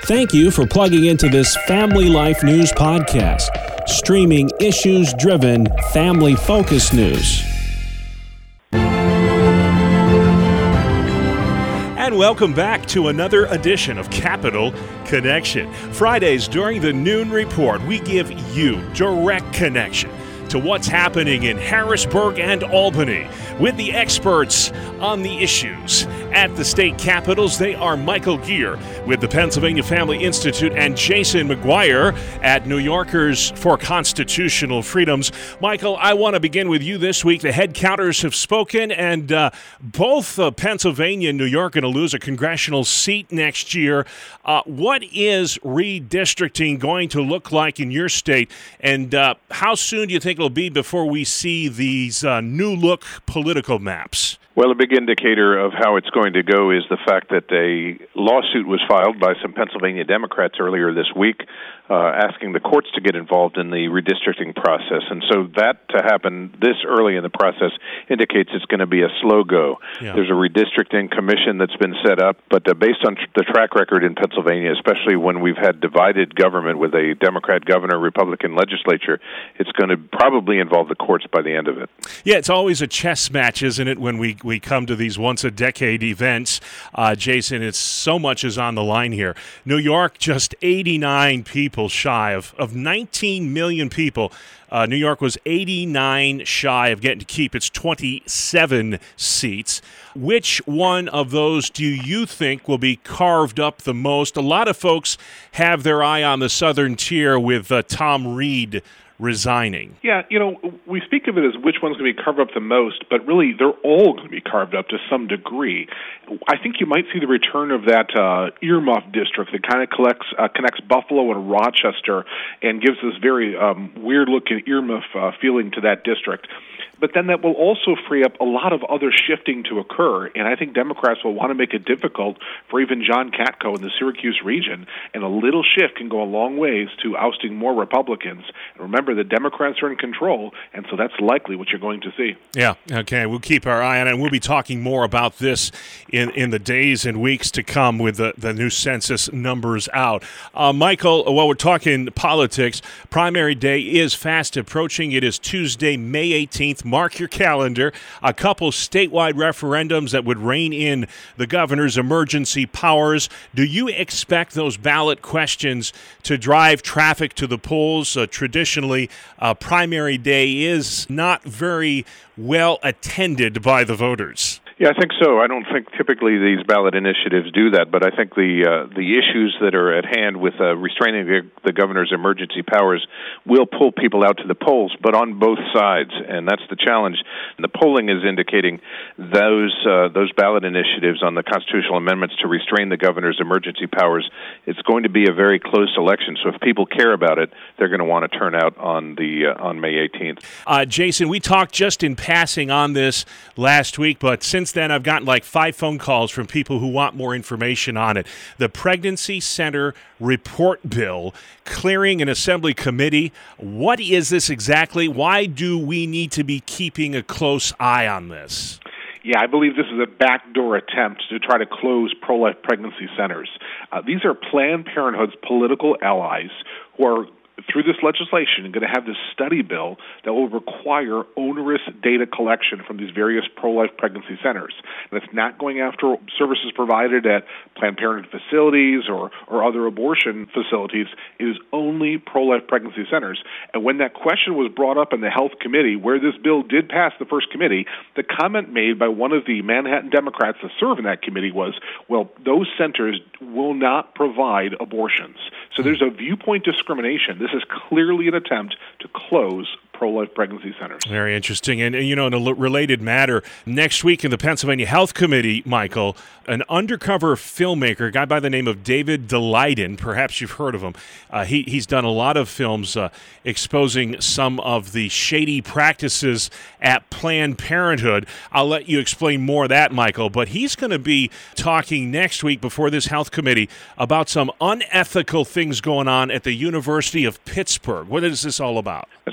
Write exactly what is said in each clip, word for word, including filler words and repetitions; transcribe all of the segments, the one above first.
Thank you for plugging into this Family Life News podcast, streaming issues-driven, family-focused news. And welcome back to another edition of Capital Connection. Fridays during the Noon Report, we give you direct connection to what's happening in Harrisburg and Albany with the experts on the issues. At the state capitals, they are Michael Geer with the Pennsylvania Family Institute and Jason McGuire at New Yorkers for Constitutional Freedoms. Michael, I want to begin with you this week. The head counters have spoken, and uh, both uh, Pennsylvania and New York are going to lose a congressional seat next year. Uh, what is redistricting going to look like in your state, and uh, how soon do you think it'll be before we see these uh, new-look political maps? Well, a big indicator of how it's going to go is the fact that a lawsuit was filed by some Pennsylvania Democrats earlier this week uh, asking the courts to get involved in the redistricting process. And so that to happen this early in the process indicates it's going to be a slow go. Yeah. There's a redistricting commission that's been set up, but uh, based on tr- the track record in Pennsylvania, especially when we've had divided government with a Democrat governor, Republican legislature, it's going to probably involve the courts by the end of it. Yeah, it's always a chess match, isn't it, when we we come to these once-a-decade events. Uh, Jason, it's so much is on the line here. New York, just eighty-nine people shy of, of nineteen million people. Uh, New York was eighty-nine shy of getting to keep its twenty-seven seats. Which one of those do you think will be carved up the most? A lot of folks have their eye on the southern tier with uh, Tom Reed resigning. Yeah, you know, we speak of it as which one's going to be carved up the most, but really they're all going to be carved up to some degree. I think you might see the return of that uh, earmuff district that kind of collects, uh, connects Buffalo and Rochester and gives this very um, weird-looking earmuff uh, feeling to that district. But then that will also free up a lot of other shifting to occur, and I think Democrats will want to make it difficult for even John Katko in the Syracuse region, and a little shift can go a long ways to ousting more Republicans. And remember, the Democrats are in control, and so that's likely what you're going to see. Yeah, okay, we'll keep our eye on it, and we'll be talking more about this in, in the days and weeks to come with the, the new census numbers out. Uh, Michael, while we're talking politics, primary day is fast approaching. It is Tuesday, May eighteenth. Mark your calendar. A couple statewide referendums that would rein in the governor's emergency powers. Do you expect those ballot questions to drive traffic to the polls? Uh, traditionally, uh, primary day is not very well attended by the voters. Yeah, I think so. I don't think typically these ballot initiatives do that, but I think the uh, the issues that are at hand with uh, restraining the, the governor's emergency powers will pull people out to the polls, but on both sides, and that's the challenge. And the polling is indicating those uh, those ballot initiatives on the constitutional amendments to restrain the governor's emergency powers, it's going to be a very close election. So if people care about it, they're going to want to turn out on the uh, on May eighteenth. Uh, Jason, we talked just in passing on this last week, but since then I've gotten like five phone calls from people who want more information on it. The Pregnancy Center Report Bill clearing an assembly committee. What is this exactly? Why do we need to be keeping a close eye on this? Yeah, I believe this is a backdoor attempt to try to close pro-life pregnancy centers. Uh, these are Planned Parenthood's political allies who are, through this legislation, going to have this study bill that will require onerous data collection from these various pro-life pregnancy centers. And it's not going after services provided at Planned Parenthood facilities or, or other abortion facilities. It is only pro-life pregnancy centers. And when that question was brought up in the Health Committee, where this bill did pass the first committee, the comment made by one of the Manhattan Democrats that serve in that committee was, well, those centers will not provide abortions. So there's a viewpoint discrimination. This is clearly an attempt to close pro-life pregnancy centers. Very interesting. And, you know, in a l- related matter, next week in the Pennsylvania Health Committee, Michael, an undercover filmmaker, a guy by the name of David Daleiden, perhaps you've heard of him. Uh, he, he's done a lot of films uh, exposing some of the shady practices at Planned Parenthood. I'll let you explain more of that, Michael, but he's going to be talking next week before this Health Committee about some unethical things going on at the University of Pittsburgh. What is this all about? That's right. This is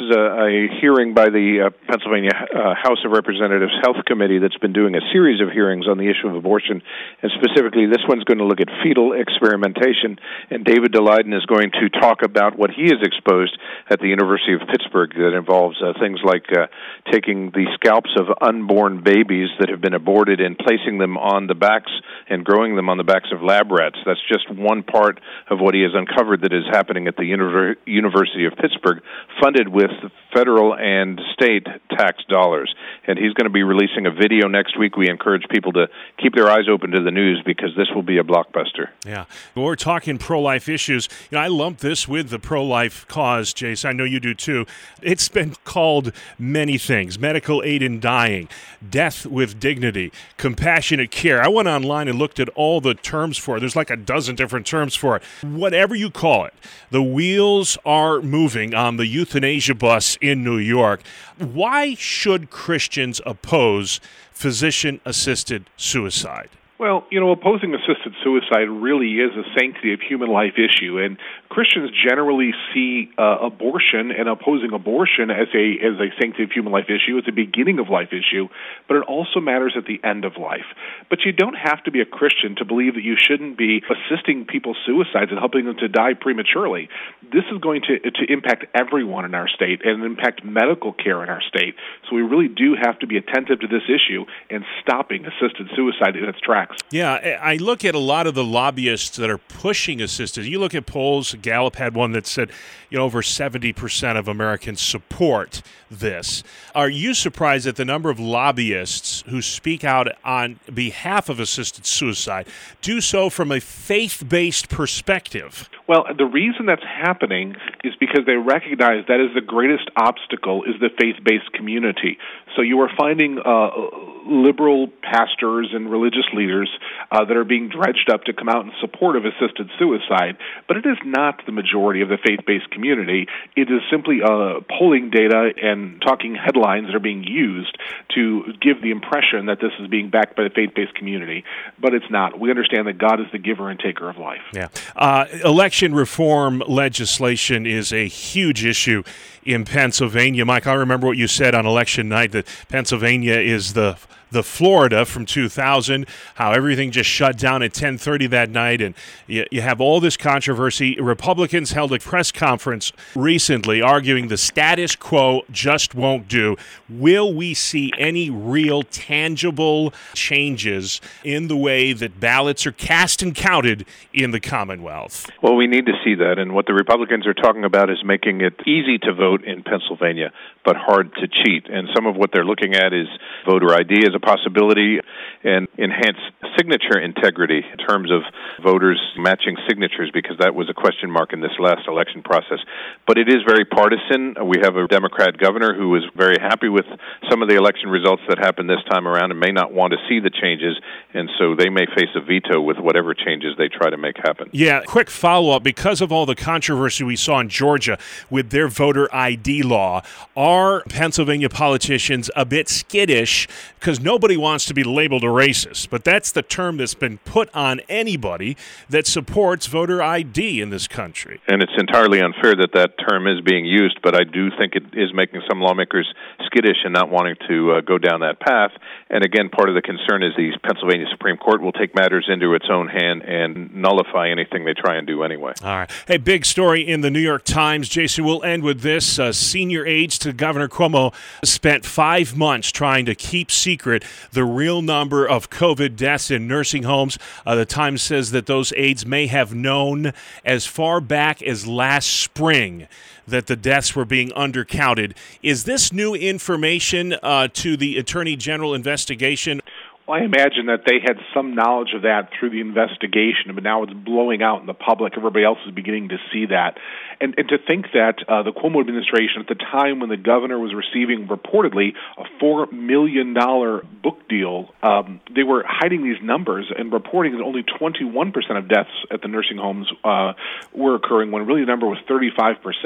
is a, a hearing by the uh, Pennsylvania uh, House of Representatives Health Committee that's been doing a series of hearings on the issue of abortion, and specifically this one's going to look at fetal experimentation, and David Daleiden is going to talk about what he has exposed at the University of Pittsburgh that involves uh, things like uh, taking the scalps of unborn babies that have been aborted and placing them on the backs and growing them on the backs of lab rats. That's just one part of what he has uncovered that is happening at the Univer- University of Pittsburgh, funded with federal and state tax dollars. And he's going to be releasing a video next week. We encourage people to keep their eyes open to the news because this will be a blockbuster. Yeah. Well, we're talking pro-life issues. You know, I lump this with the pro-life cause, Jason. I know you do too. It's been called many things: medical aid in dying, death with dignity, compassionate care. I went online and looked at all the terms for it. There's like a dozen different terms for it. Whatever you call it, the wheels are moving on the euthanasia bus in New York. Why should Christians oppose physician-assisted suicide? Well, you know, opposing assisted suicide really is a sanctity of human life issue, and Christians generally see uh, abortion and opposing abortion as a as a sanctity of human life issue, as a beginning of life issue, but it also matters at the end of life. But you don't have to be a Christian to believe that you shouldn't be assisting people's suicides and helping them to die prematurely. This is going to to impact everyone in our state and impact medical care in our state. So we really do have to be attentive to this issue and stopping assisted suicide in its tracks. Yeah, I look at a lot of the lobbyists that are pushing assisted. You look at polls, Gallup had one that said, you know, over seventy percent of Americans support this. Are you surprised at the number of lobbyists who speak out on behalf of assisted suicide do so from a faith-based perspective? Well, the reason that's happening is because they recognize that is the greatest obstacle is the faith-based community. So you are finding uh, liberal pastors and religious leaders uh, that are being dredged up to come out in support of assisted suicide, but it is not the majority of the faith-based community. It is simply uh, polling data and talking headlines that are being used to give the impression that this is being backed by the faith-based community, but it's not. We understand that God is the giver and taker of life. Yeah. Uh, election reform legislation is a huge issue in Pennsylvania. Mike, I remember what you said on election night, that Pennsylvania is the the Florida from two thousand, how everything just shut down at ten thirty that night, and you, you have all this controversy. Republicans held a press conference recently arguing the status quo just won't do. Will we see any real tangible changes in the way that ballots are cast and counted in the Commonwealth? Well, we need to see that, and what the Republicans are talking about is making it easy to vote in Pennsylvania, but hard to cheat. And some of what they're looking at is voter I D as a possibility and enhanced signature integrity in terms of voters matching signatures, because that was a question mark in this last election process. But it is very partisan. We have a Democrat governor who is very happy with some of the election results that happened this time around and may not want to see the changes, and so they may face a veto with whatever changes they try to make happen. Yeah, quick follow-up. Because of all the controversy we saw in Georgia with their voter I D law, are Pennsylvania politicians a bit skittish because nobody wants to be labeled a racist, but that's the term that's been put on anybody that supports voter I D in this country. And it's entirely unfair that that term is being used, but I do think it is making some lawmakers skittish and not wanting to uh, go down that path. And again, part of the concern is the Pennsylvania Supreme Court will take matters into its own hand and nullify anything they try and do anyway. All right. Hey, big story in the New York Times. Jason, we'll end with this. Uh, senior aides to Governor Cuomo spent five months trying to keep secret the real number of COVID deaths in nursing homes. Uh, the Times says that those aides may have known as far back as last spring that the deaths were being undercounted. Is this new information uh, to the Attorney General investigation? Well, I imagine that they had some knowledge of that through the investigation, but now it's blowing out in the public. Everybody else is beginning to see that. And, and to think that uh, the Cuomo administration, at the time when the governor was receiving reportedly a four million dollars book deal, um, they were hiding these numbers and reporting that only twenty-one percent of deaths at the nursing homes uh, were occurring, when really the number was thirty-five percent.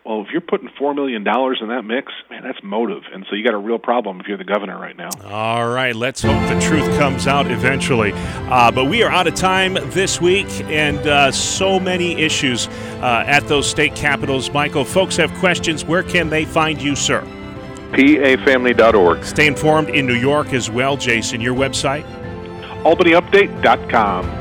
Well, if you're putting four million dollars in that mix, man, that's motive. And so you got a real problem if you're the governor right now. All right, let's hope the truth comes out eventually. Uh, but we are out of time this week, and uh, so many issues uh, at those state capitals. Michael, folks have questions. Where can they find you, sir? P A family dot org. Stay informed in New York as well. Jason, your website? albany update dot com.